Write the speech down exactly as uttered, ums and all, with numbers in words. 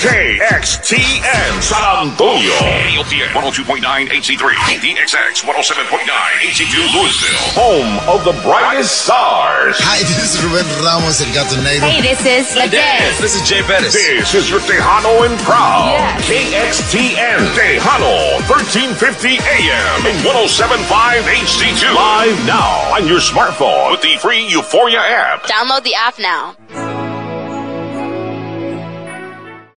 K X T N San Antonio. A L T N one oh two point nine H C three. D X X one oh seven point nine H C two Louisville. Home of the brightest stars. Hi, this is Ruben Ramos, El Gatonero. Hey, this is La Dez. This is Jay Pettis. This is your Tejano and Proud. Yes. K X T N Tejano, thirteen fifty A M and one oh seven point five H C two. Live now on your smartphone with the free Euphoria app. Download the app now.